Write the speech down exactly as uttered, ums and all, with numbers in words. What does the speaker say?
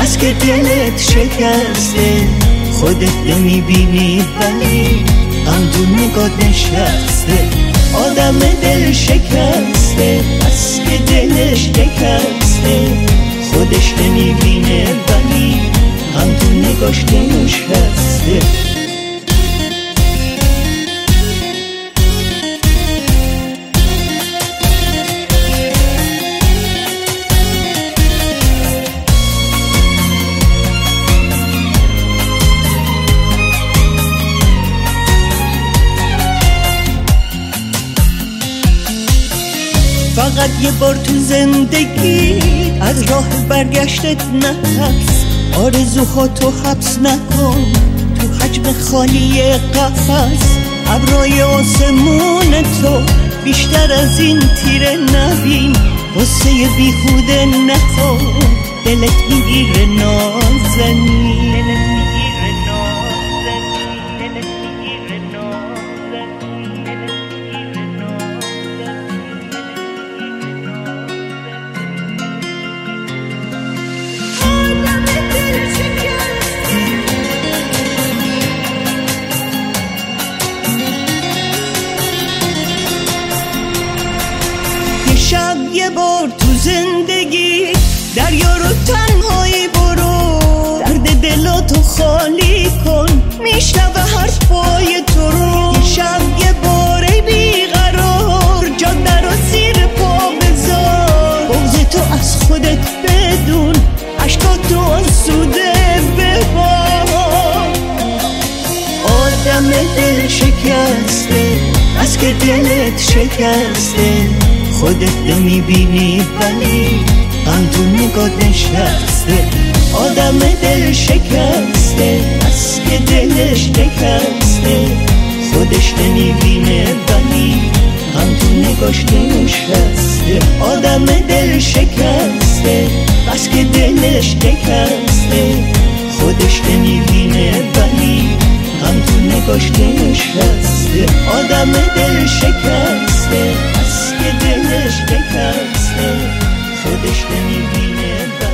بس که دلت شکسته، خودت نمیبینی ولی هم تو نگات نشسته. آدم دل شکسته، بس که دلش شکسته، خودش نمیبینه ولی هم تو نگاش نشسته. فقط یه بار تو زندگی از راه برگشتت نترس، آرزوهاتو حبس نکن تو حجم خالی قفس. ابرای آسمون تو بیشتر از این تیره نبین، واسه بیهوده نخوا دلت میگیره نازنین. شب یه بار تو زندگی دریا رو تنهایی برو، درد دلاتو خالی کن میشنوه حرفای تو رو. یه شب یه بار ای بیقرار جاده رو زیر پا بذار، بغض تو از خودت بدون عشقاتو آسوده ببار. آدم دل شکسته، بس که دلت شکسته، خودت نمیبینی ولی هم تو نگات نشسته. آدم دل شکسته، بس که دلش شکسته، خودش نمیبینه ولی هم تو نگاش نشسته. آدم دل شکسته، بس که دلش شکسته، خودش نمیبینه ولی هم تو نگاش نشسته. آدم دل شکسته، بس که دلش شکسته، خودش نمیبینه.